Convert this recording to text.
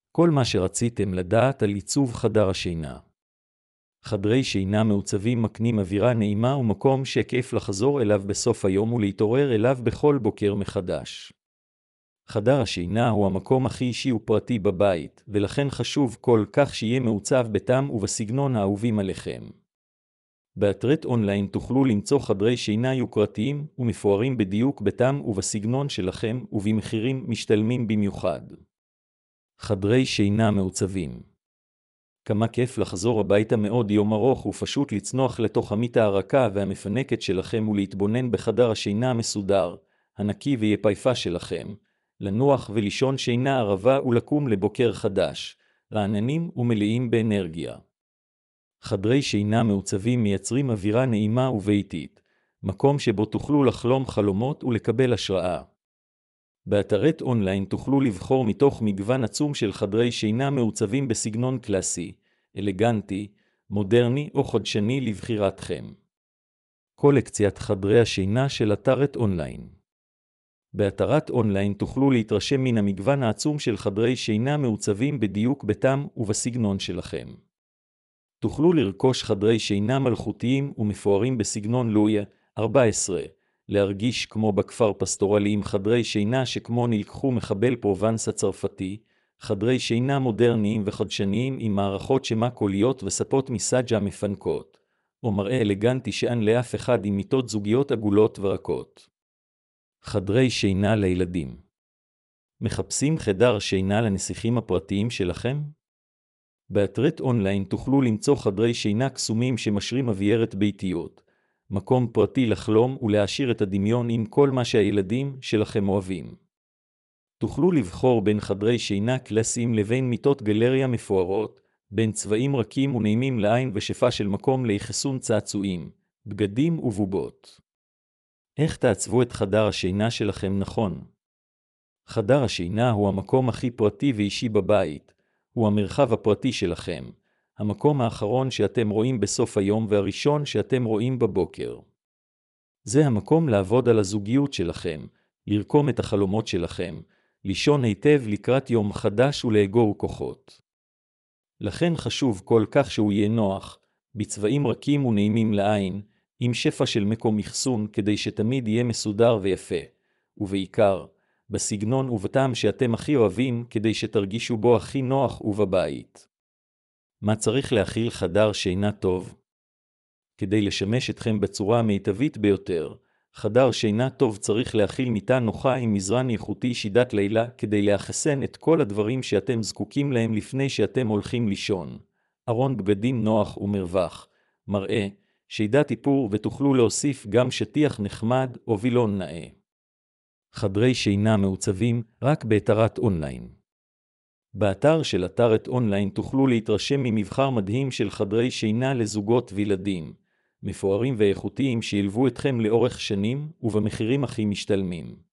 כל מה שרציתם לדעת על עיצוב חדר השינה. חדרי שינה מעוצבים מקנים אווירה נעימה ומקום שכיף לחזור אליו בסוף היום ולהתעורר אליו בכל בוקר מחדש. חדר השינה הוא המקום הכי אישי ופרטי בבית, ולכן חשוב כל כך שיהיה מעוצב בטעם ובסגנון האהובים עליכם. באתרת אונליין תוכלו למצוא חדרי שינה יוקרתיים ומפוארים בדיוק בטעם ובסגנון שלכם ובמחירים משתלמים במיוחד. חדרי שינה מעוצבים. כמה כיף לחזור הביתה מעוד יום ארוך ופשוט לצנוח לתוך המיטה הרכה והמפנקת שלכם ולהתבונן בחדר השינה המסודר, הנקי ויפהפה שלכם, לנוח ולישון שינה ערבה ולקום לבוקר חדש, רעננים ומלאים באנרגיה. חדרי שינה מעוצבים מייצרים אווירה נעימה וביתית, מקום שבו תוכלו לחלום חלומות ולקבל השראה. באתרת אונליין תוכלו לבחור מתוך מגוון עצום של חדרי שינה מעוצבים בסגנון קלאסי, אלגנטי, מודרני או חדשני לבחירתכם. קולקציית חדרי השינה של אתרת אונליין. באתרת אונליין תוכלו להתרשם מן המגוון העצום של חדרי שינה מעוצבים בדיוק בטעם ובסגנון שלכם. תוכלו לרכוש חדרי שינה מלכותיים ומפוארים בסגנון לואי ה-14, להרגיש כמו בכפר פסטורלי עם חדרי שינה שכמו נלקחו מחבל פרובנס הצרפתי, חדרי שינה מודרניים וחדשניים עם מערכות שמה קוליות וספות מסאג'ה מפנקות, או מראה אלגנטי שאין לאף אחד עם מיטות זוגיות עגולות ורקות. חדרי שינה לילדים. מחפשים חדר שינה לנסיכים הפרטיים שלכם? באתרת אונליין תוכלו למצוא חדרי שינה קסומים שמשרים אווירת ביתיות, מקום פרטי לחלום ולהעשיר את הדמיון עם כל מה שהילדים שלכם אוהבים. תוכלו לבחור בין חדרי שינה קלאסיים לבין מיטות גלריה מפוארות, בין צבעים רכים ונעימים לעין ושפע של מקום לאחסון צעצועים, בגדים ובובות. איך תעצבו את חדר השינה שלכם נכון? חדר השינה הוא המקום הכי פרטי ואישי בבית, הוא המרחב הפרטי שלכם, המקום האחרון שאתם רואים בסוף היום והראשון שאתם רואים בבוקר. זה המקום לעבוד על הזוגיות שלכם, לרקום את החלומות שלכם, לישון היטב לקראת יום חדש ולאגור כוחות. לכן חשוב כל כך שהוא יהיה נוח, בצבעים רכים ונעימים לעין, עם שפע של מקום אחסון כדי שתמיד יהיה מסודר ויפה, ובעיקר, בסגנון ובטעם שאתם הכי אוהבים כדי שתרגישו בו הכי נוח ובבית. מה צריך להכיל חדר שינה טוב? כדי לשמש אתכם בצורה המיטבית ביותר, חדר שינה טוב צריך להכיל מיטה נוחה עם מזרן איכותי שידת לילה כדי לאחסן את כל הדברים שאתם זקוקים להם לפני שאתם הולכים לישון. ארון בגדים נוח ומרווח, מראה, שידת איפור ותוכלו להוסיף גם שטיח נחמד או וילון נאה. חדרי שינה מעוצבים רק באתרת אונליין. באתר של אתרת אונליין תוכלו להתרשם ממבחר מדהים של חדרי שינה לזוגות וילדים, מפוארים ואיכותיים שילוו אתכם לאורך שנים ובמחירים הכי משתלמים.